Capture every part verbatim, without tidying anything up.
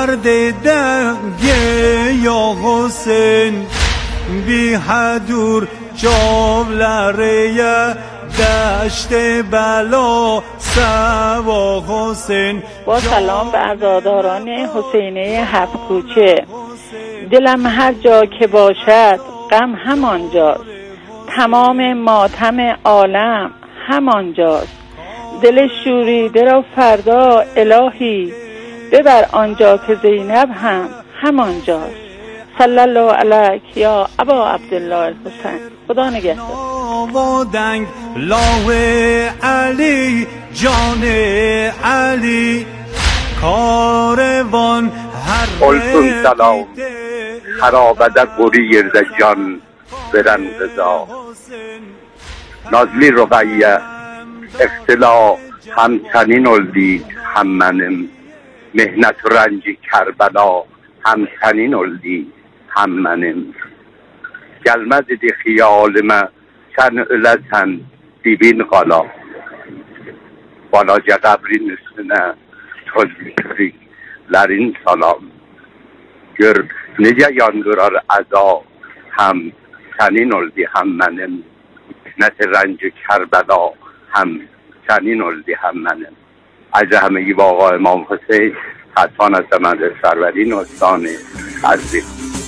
مرد دنگه یا حسین بی حدور جاولره دشت بلا سوا حسین. با سلام به عزاداران حسینیه هفت کوچه. دلم هر جا که باشد غم همانجاست، تمام ماتم عالم همانجاست. دل شوریده را فردا الهی ببر آنجا که زینب هم همانجاست. صلی الله علیک یا ابا عبدالله الحسین. خدا نگهدار. دنگ لاه علی جان علی کاروان هر قلتون سلام خرابده قوری یرده جان برن غذا نازلی رقیه اختلا همچنین اولدید هم منم مهنت و رنج کربلا همچنین اولدید هم منم گلمه دیدی خیال من چن ölesen dibin qala balaca qəbrin üstünə tozliklərin salam gör necə yandırar əza həm sənin oldu həm mənim nəsə rənci Kərbəla həm sənin oldu həm mənim از همگی با آقا امام حسین حتما از من سرورین استان عزیز.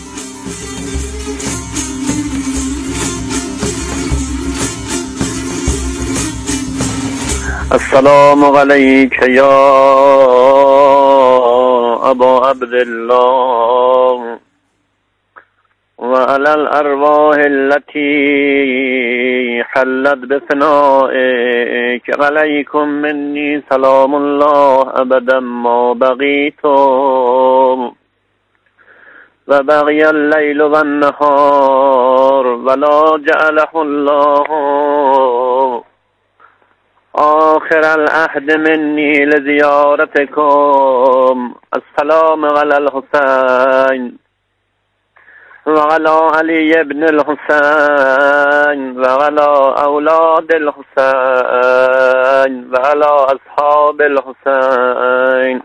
السلام علیک یا ابا عبدالله و علی الارواح التي حلت بفنائك علیکم منی سلام الله ابدا ما بقیتم و بقی اللیل و النهار ولا جعله الله آخر العهد مني لزيارتكم. السلام على الحسين وعلى علي بن الحسين وعلى أولاد الحسين وعلى أصحاب الحسين.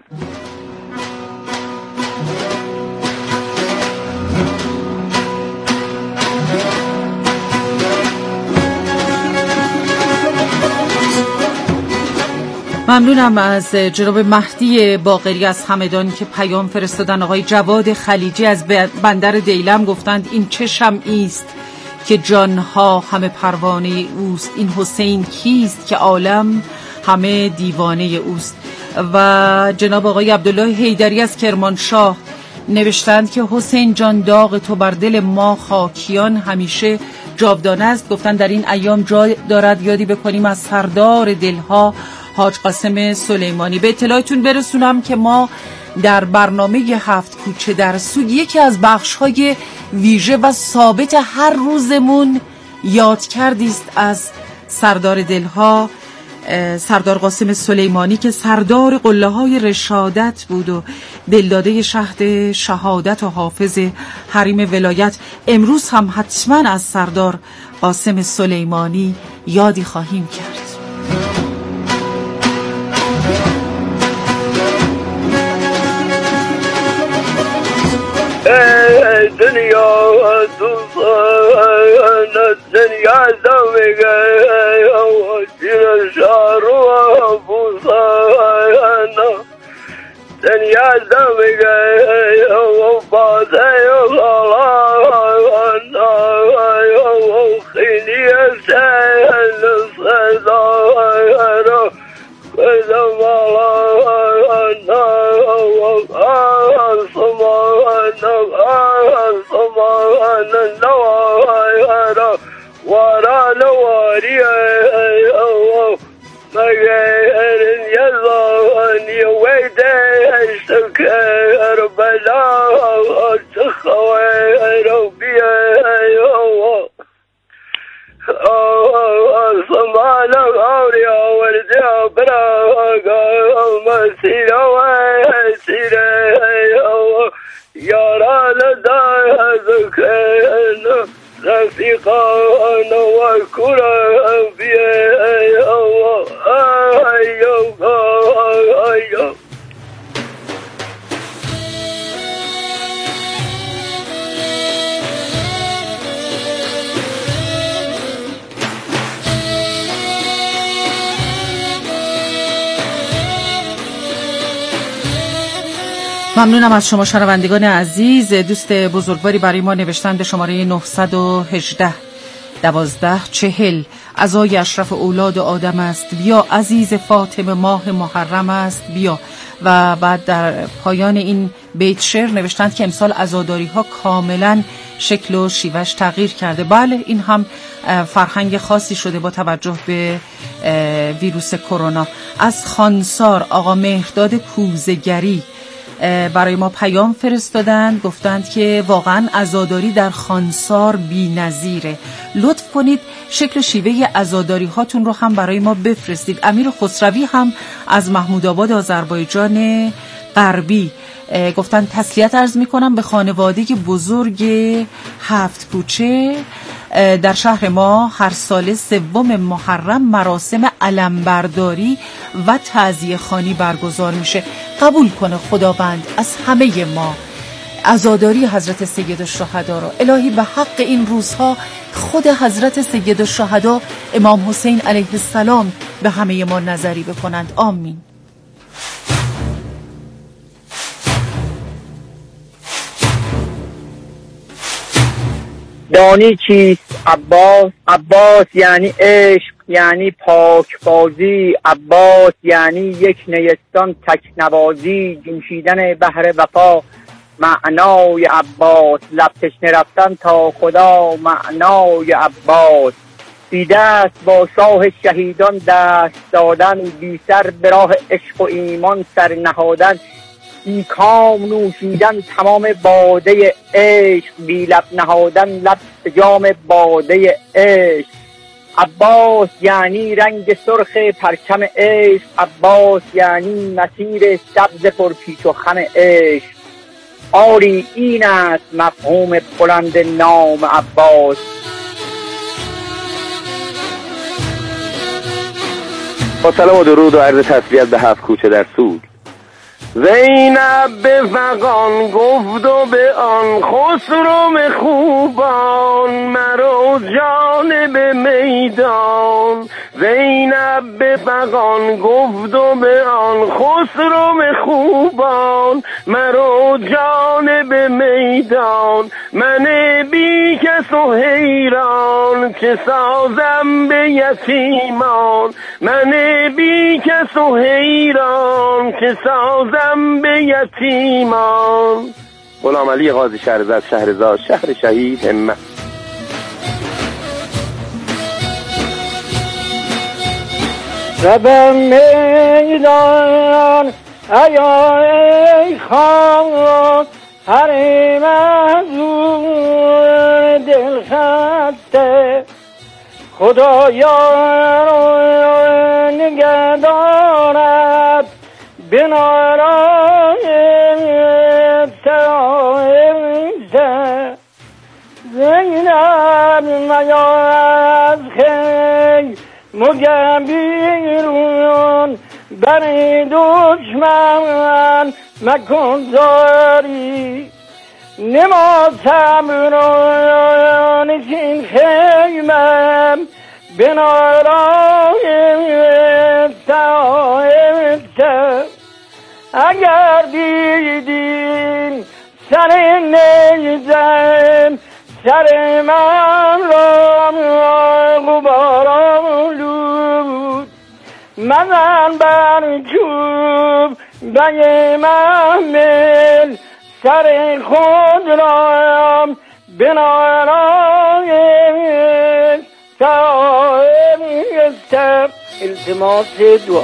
ممنونم از جناب مهدی باقری از همدان که پیام فرستادن. آقای جواد خلیجی از بندر دیلم گفتند این چه شمعی است که جانها همه پروانه اوست، این حسین کیست که عالم همه دیوانه اوست. و جناب آقای عبدالله حیدری از کرمانشاه نوشتند که حسین جان داغ تو بر دل ما خاکیان همیشه جاودانه است. گفتند در این ایام جای دارد یادی بکنیم از سردار دلها حاج قاسم سلیمانی. به اطلاعتون برسونم که ما در برنامه هفت کوچه در سوگ یکی از بخش‌های ویژه و ثابت هر روزمون یاد کردیست از سردار دلها، سردار قاسم سلیمانی که سردار قله‌های رشادت بود و دلداده شهد شهادت و حافظ حریم ولایت. امروز هم حتما از سردار قاسم سلیمانی یادی خواهیم کرد. دنیا دوستان دنیا زمیگه و شیر شارو بوسان دنیا زمیگه و بازه غلان و خیلی سهل سزار کدام آلان و آسمان آسمان نوار وارا نواری مگر یزانی ویدش کر بلا تخویر بیه سمان غوری ورد براغ مسیر وسیر یاران دازکن رفیقان و کران بیه ایو ایو ممنونم از شما شنوندگان عزیز. دوست بزرگواری برای ما نوشتن به شماره نه یک هشت دوازده چهل. عزای اشرف اولاد آدم است بیا، عزیز فاطمه ماه محرم است بیا. و بعد در پایان این بیت شعر نوشتند که امسال عزاداری ها کاملا شکل و شیوش تغییر کرده. بله، این هم فرهنگ خاصی شده با توجه به ویروس کرونا. از خانسار آقا مهرداد کوزه‌گری برای ما پیام فرستادند، گفتند که واقعا عزاداری در خانسار بی‌نظیره. لطف کنید شکل و شیوه عزاداری هاتون رو هم برای ما بفرستید. امیر خسروی هم از محمود آباد آذربایجان غربی گفتند تسلیت عرض میکنم به خانواده بزرگ هفت کوچه. در شهر ما هر سال سوم محرم مراسم علمبرداری و تعزیه خوانی برگزار میشه. قبول کنه خداوند از همه ما عزاداری حضرت سیدالشهدا را. الهی به حق این روزها خود حضرت سیدالشهدا امام حسین علیه السلام به همه ما نظری بکنند. آمین. دانی چیست عباس؟ عباس یعنی عشق، یعنی پاکبازی. عباس یعنی یک نیستان تکنوازی، جوشیدن بحر وفا معنای عباس. لب تشنه رفتن تا خدا معنای عباس. بی دست با شاه شهیدان دست دادن، بی سر به راه عشق و ایمان سر نهادن، بی کام نوشیدن تمام باده عشق، بی لب نهادن لب جام باده عشق. عباس یعنی رنگ سرخ پرچم عشق، عباس یعنی مسیر سبز پرپیچ و خم عشق. آری این است مفهوم بلند نام عباس. با سلام و درود و عرض تسلیت به هفت کوچه در سوگ. زینب به فغان گفت و به آن خسرو خوبان، مرو جانب میدان. زینب به فغان گفت و به آن خسرو خوبان، مرو جانب میدان. من بی کس و حیران چه سازم به یتیمان، من بی کس و حیران چه سازم به یتیمان. غلام علی قاضی شهرزاد شهرزاد شهر شهید همت. ربم میدان ای خان، هر مزور دل خسته، خدایا نگه دارد به نارای تایزه. زینب میا از خیل مگه بیرون، بر دشمن مکن داری. نما تمران این خیمم به نارای تایزه. اگر دیدین سر نیزم سر من را غبار آلود، من بر چوب به محمل سر خود را به نارای تایزه. التماس دعا.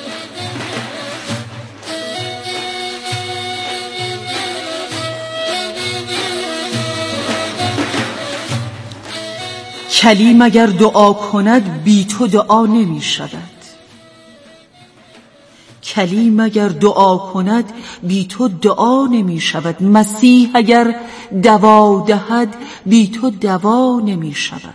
کلیم اگر دعا کند بی تو دعا نمی شود. کلیم اگر دعا کند بی تو دعا نمی شود. مسیح اگر دوا دهد بی تو دوا نمی شود.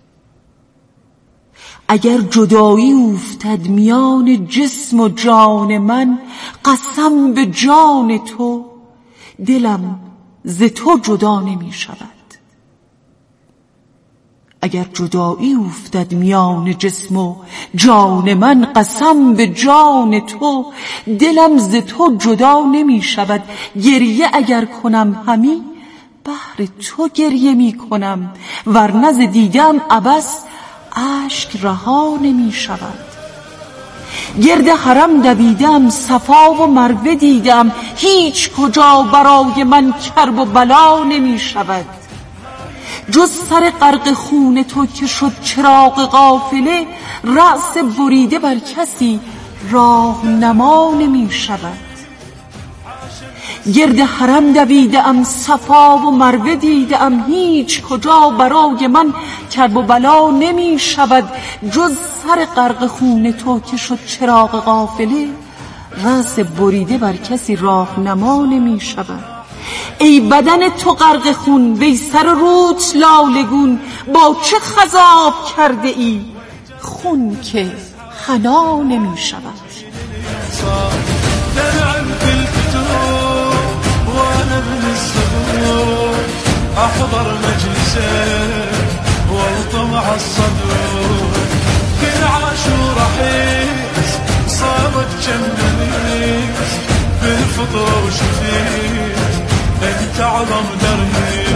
اگر جدایی افتد میان جسم و جان من، قسم به جان تو دلم ز تو جدا نمی شود. اگر جدایی افتد میان جسم و جان من، قسم به جان تو دلم ز تو جدا نمی شود. گریه اگر کنم همی بهر تو گریه می کنم، ورنه ز دیدم عبث اشک رها نمی شود. گرد حرم دویدم صفا و مروه دیدم، هیچ کجا برای من کرب و بلا نمی شود. جز سر غرق خون تو که شد چراغ قافله، رأس بریده بر کسی راهنما نمی شود. گرد حرم دویدم صفا و مروه دیدم، هیچ کجا برای من کرب و بلا نمی شود. جز سر غرق خون تو که شد چراغ قافله، رأس بریده بر کسی راهنما نمی شود. ای بدن تو غرق خون، وی سر روت لالگون، با چه خضاب کرده ای خون که حنا نمی شود. احضر مجلسه والطمع الصدور، كل عاشور احس صابت جنبنيس بالفطر وشفيت انت عظم دربي.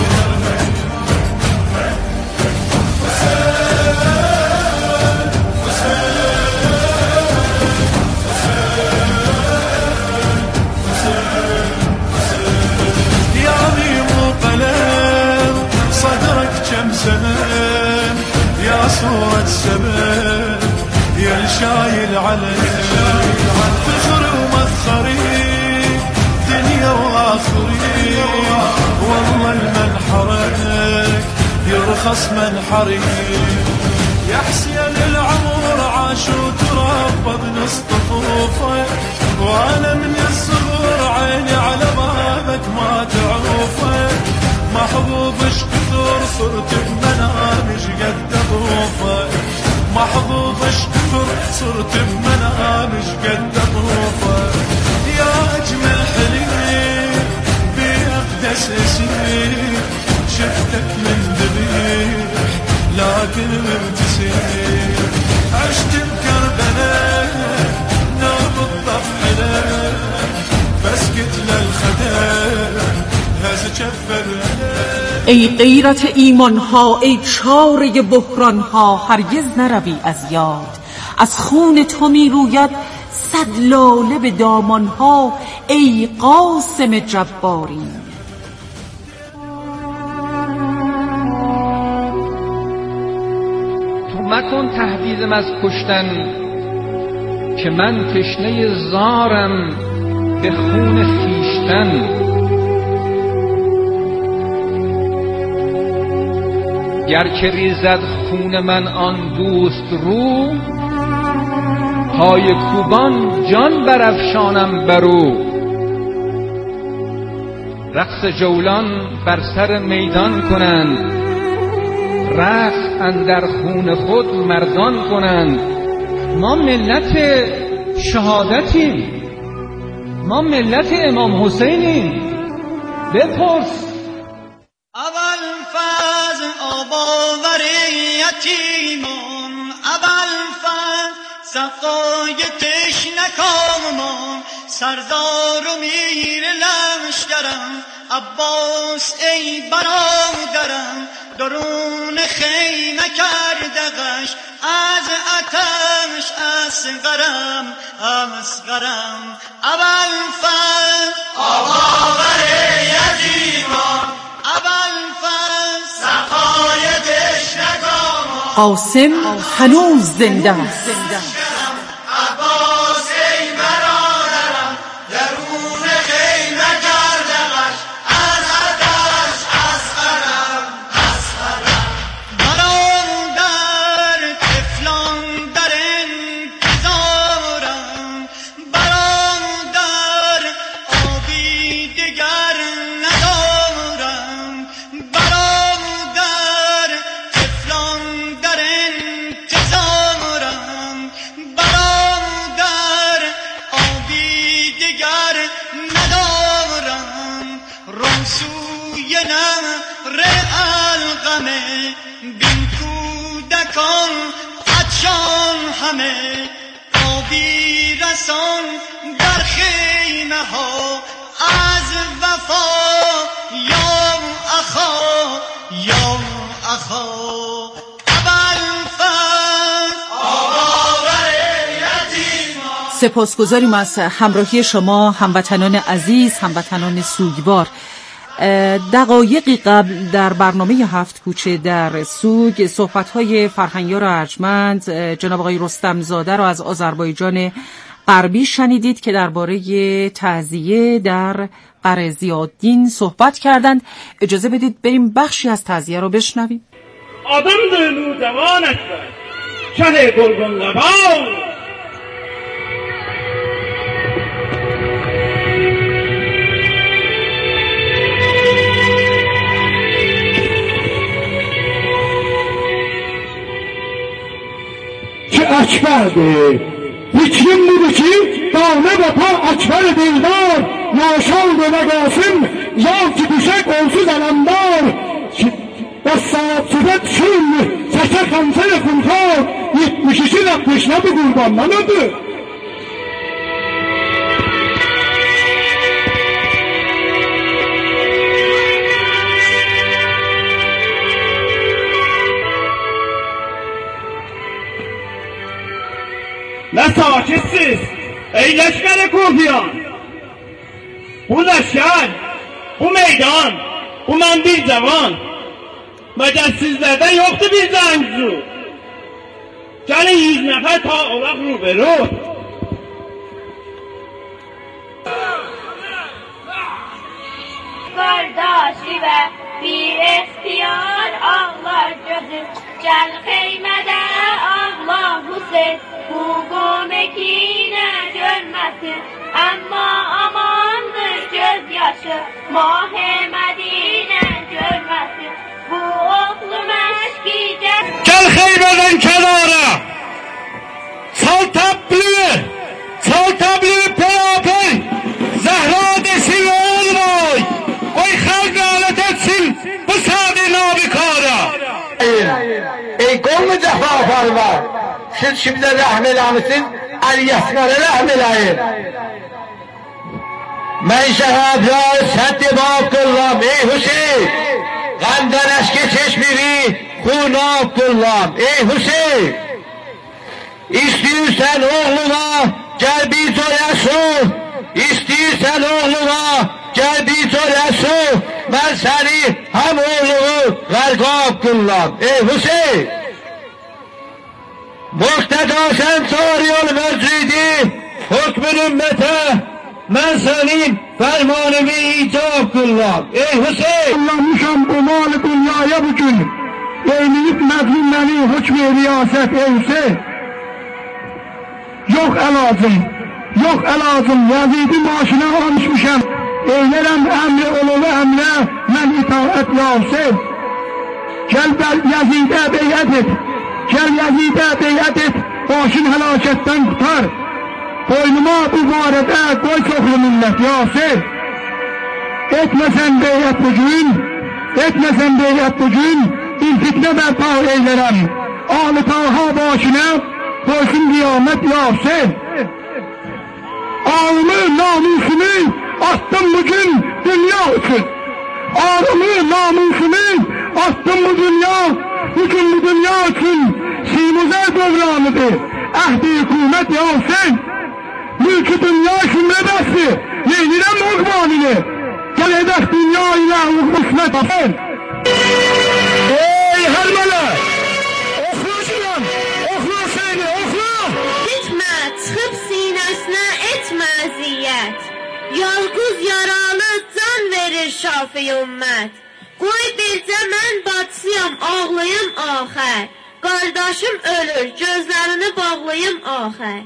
يا صورة سبب يا الشايل عليك، فخر ومفخري دنيا واخري، والله المنحرك يرخص منحري. يا حسين العمر عاش وتربى بنص طفوفك، وانا من الصغر عيني على بابك ما تعوفك. محظوظش كثر صرت بمنامج قد اطوفك، محظوظش كثر صرت بمنامج قد اطوفك. يا اجمل حليم باقدس اسير، شفتك من ذبيح لكن مبتسم. عشت بكربلاء نابض ضفحنا، بسكت للخدر هز كفر. ای غیرت ایمان ها، ای چاره بحران ها، هرگز نروی از یاد. از خون تو می روید صد لاله به دامان ها، ای قاسم جباری. تو مکن تهدیدم از کشتن، که من تشنه زارم به خون خویشتن. گرچه ریزد خون من آن دوست رو، پای کوبان جان برافشانم برو. رقص جولان بر سر میدان کنند، رقص اندر خون خود مردان کنند. ما ملت شهادتیم، ما ملت امام حسینیم. بپرس سقای تشنکامم، سردار و میر لشکرم، عباس ای برادرم. درون خیمه کردغش از آتش اصغرم اصغرم. ابوالفضل آباور یتیمان، ابوالفضل سقای تشنکامم. قاسم هنوز زنده است. فقر القمه بین کودکان عطشان همه آبی رسان در خیمه ها از وفا یا اخا یا اخا سپاسگزاریم از همراهی شما هموطنان عزیز، هموطنان سوگوار. دقایقی قبل در برنامه هفت کوچه در سوگ صحبت‌های فرهنگیار ارجمند جناب آقای رستم زاده را از آذربایجان غربی شنیدید که درباره تعزیه در قره ضیاءالدین صحبت کردند. اجازه بدید بریم بخشی از تعزیه رو بشنویم. آدم دلو جوانش بر شه گلگون لبان که اکبرده هیچیم بوده که دانه و پا اکبر دلدار ناشان و نگاسم یا که دوشه قوسو زلمدار دستات صفت شون سشه خمسر خونخواد یتمششی نقشنه به قربان منده Ne savaşçısız, ey leşker-i Kufiyan! Bu leşker, bu meydan, bu men bir cevan. Meğer sizlerde yoktu bir zengzu. Gelin yüz nefer ta olaq ruberu. Kardeşi ve bir ihtiyar ağlar gözüm. Gel kıymede ağla Hüseyin. Bu gomekine görmesin. Ama amandır gözyaşı. Mah-ı Medine görmesin. Bu oğlu meşkice. Gel Xeybərdən kənara. Sal təbliğ, sal təbliğ peyapey. Zəhra desin olmay. Qoy xalq alət etsin bu sadi nabikara. Ey qolmu cəfafarı var. Siz şimdi rəhm eləmişsiniz, əl-yəsqərə rəhm eləyin. Mən şəhədlər səddi bab qıllam, ey Hüseyin. Qəmdən əşki çeşmiri, xunab qıllam, ey Hüseyin. İstəyirsən oğluna, gəl bir coyasu. İstəyirsən oğluna, gəl bir coyasu. Mən səni həm oğlunu qərqab qıllam, ey Hüseyin. Muqtada sen sarıyol meclidi, hükmün ümmete, ben senin fermanımı icab kıllam. Ey Hüseyin! Allah'mışam bu mal-ı dünyaya bugün, eğleyip mezlumları hükmü riyaset ey Hüseyin. Yok elazım, yok elazım, Yazid'in başına almışmışam. Eylerem emri olulu emre, men itaat ya Hüseyin. Gel Yazid'e beyat et. Gel Yazid'e beyat et, başın helaketten tutar. Boynuma bu barede koy çoklu millet Yasir. Etmesen beyat bugün, etmesen beyat bugün, bir fitne berpa eylerem. Ağlı Taha başına koysun kıyamet Yasir. Ağımı, namusumu attım bugün dünya için. Ağımı, namusumu attım bu dünya, bugün bu dünya için Simuzer dövranıdır. Ehdi hükümet Yasin. Mülkü dünya şümredesi. Yeğnirem ukmanını. Gel edek dünya ile ukmusmet asın. Ey helmeler! Oklu şuram! Oklu seni, oklu! Hikmet, çıkıp sinesine etme eziyet. Yalqız yaralı can verir şafi ümmet. Qoy bircə mən batsıyam, ağlayım axər. Qardaşım ölür, gözlərini bağlayım axər.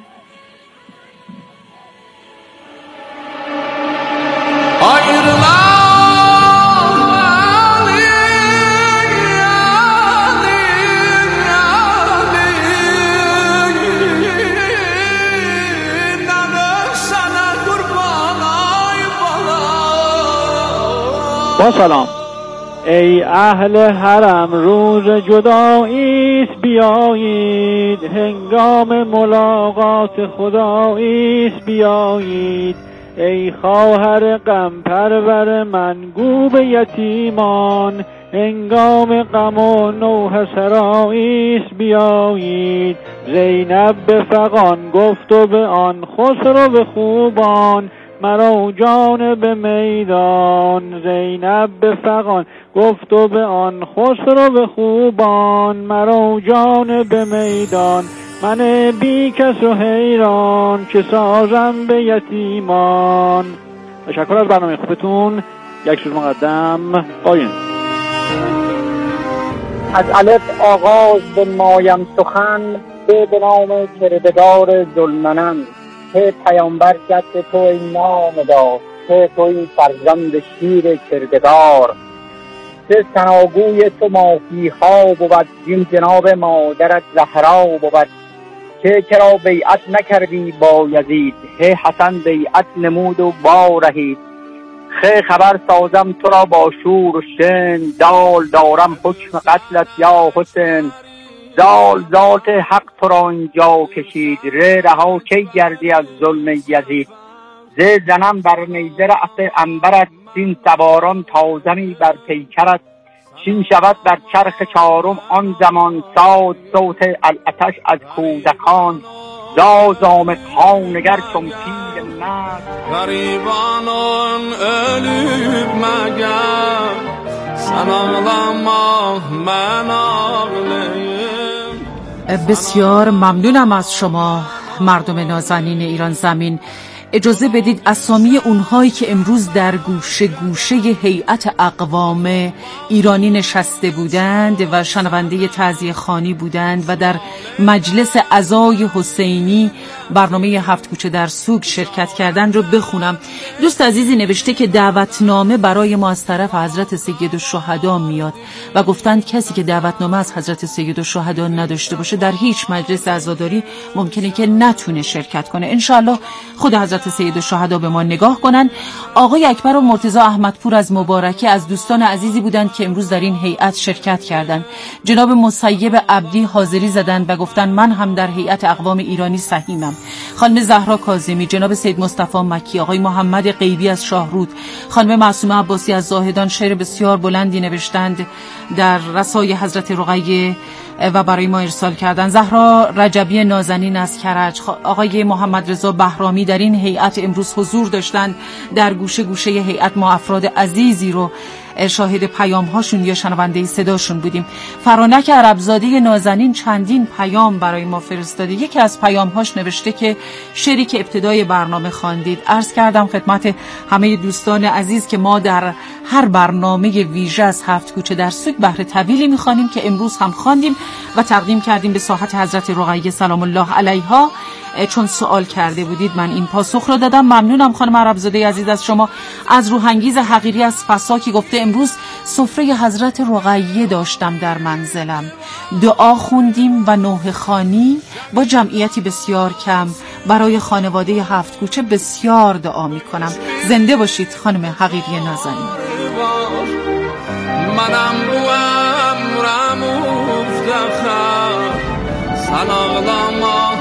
با سلام، ای اهل حرم روز جداییست بیایید، هنگام ملاقات خداییست بیایید. ای خواهر غم پرور من گو به یتیمان، هنگام غم و نوح سراییست بیایید. زینب به فغان گفت و به آن خسرو به خوبان، مرا جانب میدان. زینب به فغان گفت و به آن خسرو به خوبان، مرا جانب میدان. من بی کس و حیران که سازم به یتیمان. تشکر از برنامه خوبتون. یک سوز مقدم قایم. از الف آغاز به مایم سخن، به به نام کردگار ذوالمنن. که پیامبر جد تو این نام دار، که تو این فرزند شیر کردگار. که ثناگوی تو مافیها بود، این جناب مادرت زهرا بود. که کرا بیعت نکردی با یزید، هی حسن بیعت نمود و با رهید. خی خبر سازم تو را با شور و شن، دال دارم حکم قتلت یا حسین. زال ذات حق تو را اینجا کشید، ره رها کی گردی از ظلم یزید. ز زنم بر نیزه رأس انبرت، زین سواران تازمی بر پیکرت. چین شود در چرخ چارم آن زمان، ساد صوت الاتش از کودکان. زازام خانگر چون پیل مرد، غریبانان ölüp مگر سناغلما من آغلیم. بسیار ممنونم از شما مردم نازنین ایران زمین. اجازه بدید اسامی اونهایی که امروز در گوشه گوشه هیئت اقوام ایرانی نشسته بودند و شنونده تعزیه خوانی بودند و در مجلس عزای حسینی برنامه هفت کوچه در سوگ شرکت کردند رو بخونم. دوست عزیزی نوشته که دعوتنامه برای ما از طرف حضرت سیدالشهدا میاد و گفتند کسی که دعوتنامه از حضرت سیدالشهدا نداشته باشه در هیچ مجلس عزاداری ممکنه که نتونه شرکت کنه. انشالله خود حضرت سیدالشهدا به ما نگاه کنن. آقای اکبر و مرتضی احمدپور از مبارکی از دوستان عزیزی بودند که امروز در این هیئت شرکت کردند. جناب مسیب عبدی حاضری زدند و گفتند من هم در هیئت اقوام ایرانی سهیمم. خانم زهرا کاظمی، جناب سید مصطفی مکی، آقای محمد غیبی از شاهرود، خانم معصومه عباسی از زاهدان شعر بسیار بلندی نوشتند در رسای حضرت رقیه و برای ما ارسال کردن. زهرا رجبی نازنین از کرج، آقای محمد رضا بهرامی در این هیئت امروز حضور داشتند. در گوشه گوشه هیئت ما افراد عزیزی رو شاهد پیام هاشون یا شنونده صداشون بودیم. فرانک عربزاده نازنین چندین پیام برای ما فرستاده. یکی از پیام هاش نوشته که شعری که ابتدای برنامه خواندید، عرض کردم خدمت همه دوستان عزیز که ما در هر برنامه ویژه از هفت کوچه در سوگ بهر طویلی میخوانیم که امروز هم خواندیم و تقدیم کردیم به ساحت حضرت رقیه سلام الله علیها. چون سوال کرده بودید من این پاسخ رو دادم. ممنونم خانم عربزاده عزیز از شما. از روحانگیز حقیری از فسا که گفته امروز سفره حضرت رقیه داشتم در منزلم، دعا خوندیم و نوحه خوانی با جمعیتی بسیار کم. برای خانواده هفت کوچه بسیار دعا میکنم. زنده باشید خانم حقیری نازنین. منم بوام رمو افتخار سناغلاما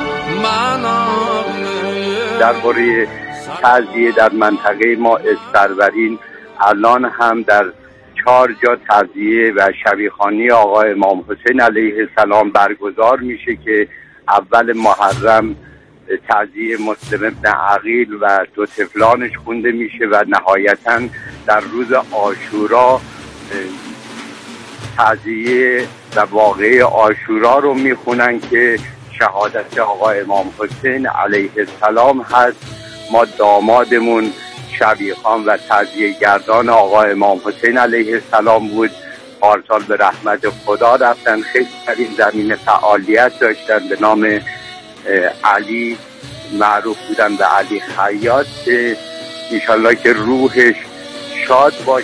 درباره تعزیه در منطقه ما استرورین الان هم در چهار جا تعزیه و شبیخوانی آقا امام حسین علیه السلام برگزار میشه که اول محرم تعزیه مسلم ابن عقیل و دو طفلانش خونده میشه و نهایتا در روز عاشورا تعزیه و واقعه عاشورا رو میخونن که شهادت آقا امام حسین علیه السلام هست. ما دامادمون شبیخان و تعزیه گردان آقا امام حسین علیه السلام بود. پارسال به رحمت خدا رفتن. خیلی در این زمین فعالیت داشتن. به نام علی معروف بودن به علی خیاط که انشالله که روحش شاد باشه.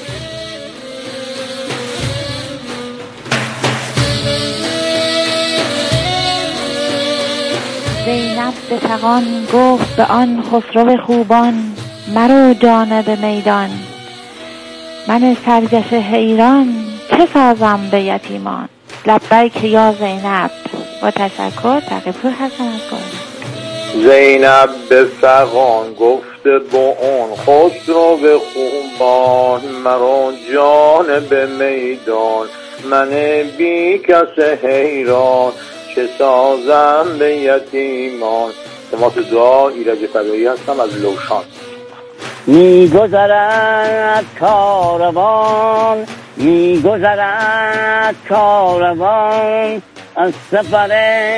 زینب به فغان گفت به آن خسرو خوبان، مرو جانب میدان. من سرگشته حیران چه سازم به یتیمان؟ لبیک یا زینب. با تشکر تقی‌پور هستم از گل. زینب به فغان گفته با اون خسرو به خوبان، مرا جان به میدان من بی کس حیران، چه سازم به یتیمان. تماس دعا ایرج فدایی هستم از لوشان. می گذرد کاروان، می گذرد کاروان از سفر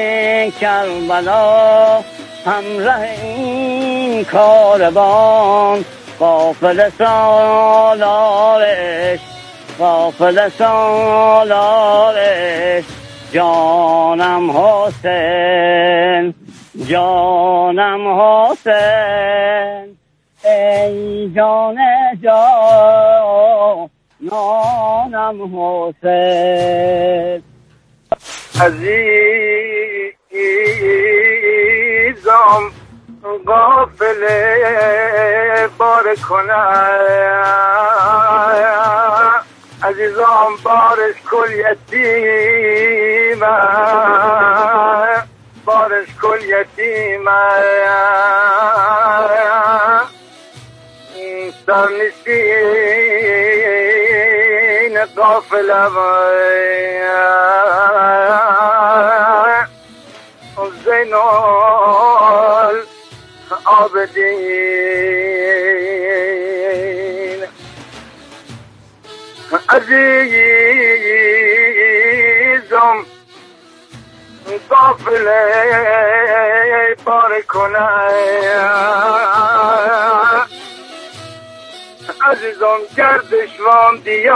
کربلا، همراه این کاروان قافله سالارش، قافله سالارش جانم حسین، جانم حسین، ای جان جانم حسین. عزیزم غافله بار کنه، عزیزم بارش کل یتیمه، بارش کل یتیمه، سرنشین قافله زین العابدین. عزیزم قافله بار کنه، عزیزم گردشوان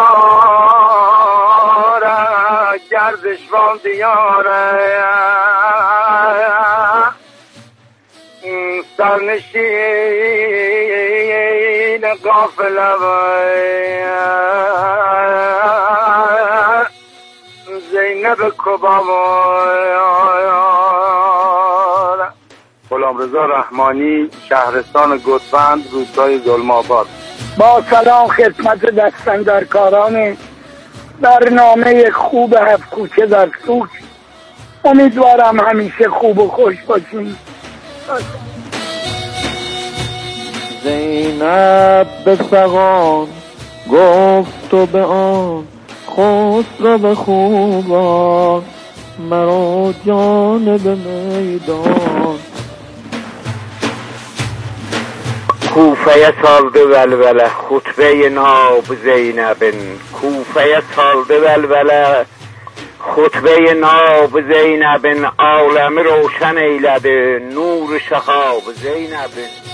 دیاره، گردشوان دیاره، سرنشین قافله زینب کبابار. غلامرضا رحمانی، شهرستان گوسفند، روستای ظلم‌آباد. با سلام خدمت دستاندرکاران برنامه خوب هفت کوچه در سوگ. امیدوارم همیشه خوب و خوش باشیم. زینب به فغان گفت و به آن خسرو به خوبان، مرا جان به میدان. کوفه سالده ولوله خطبه ناب زینب، کوفه سالده ولوله خطبه ناب زینب، عالم روشن ایلده نور شهاب زینب.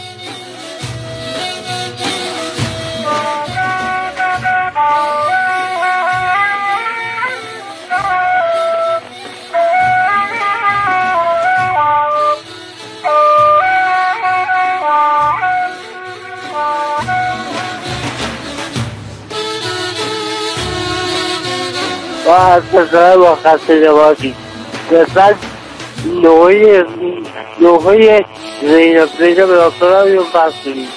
با از بسره با خسته جوازی قسمت لوحه لوحه زینب زینب راسترم یا بستونی.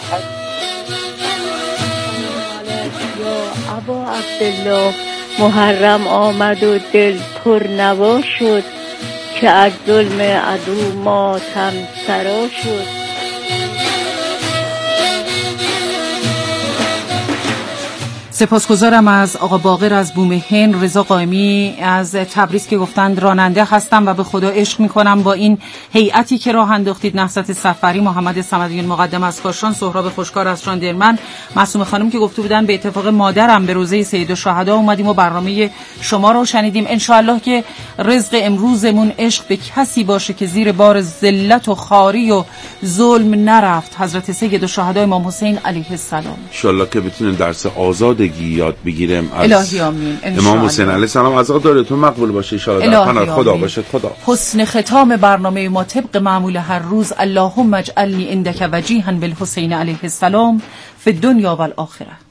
یا ابا عبدالله محرم آمد و دل پر نوا شد، که از ظلم عدو ماتم سرا شد. سپاسگزارم از آقا باقر از بومهن، رضا قائمی از تبریز که گفتند راننده هستم و به خدا عشق میکنم با این هیئتی که راه انداختید. نحست سفری، محمد صمدیون مقدم از کاشان، سهراب خوشکار از شاندرمن، معصومه خانم که گفته بودن به اتفاق مادرم به روزه سید الشهدا اومدیم و برنامه شما رو شنیدیم. ان شاء الله که رزق امروزمون عشق به کسی باشه که زیر بار ذلت و خواری و ظلم نرفت. حضرت سید الشهدا امام حسین علیه السلام. ان شاء الله که بتونیم درس آزادگی یاد بگیریم از الهی آمین. امام حسین علیه السلام. عزادارتون مقبول باشه ان شاء الله. در خدا باشد. خدا. حسن ختام برنامه ما طبق معمول هر روز، اللهم اجعلنی عندک وجیها بالحسین علیه السلام فی الدنیا و الاخره.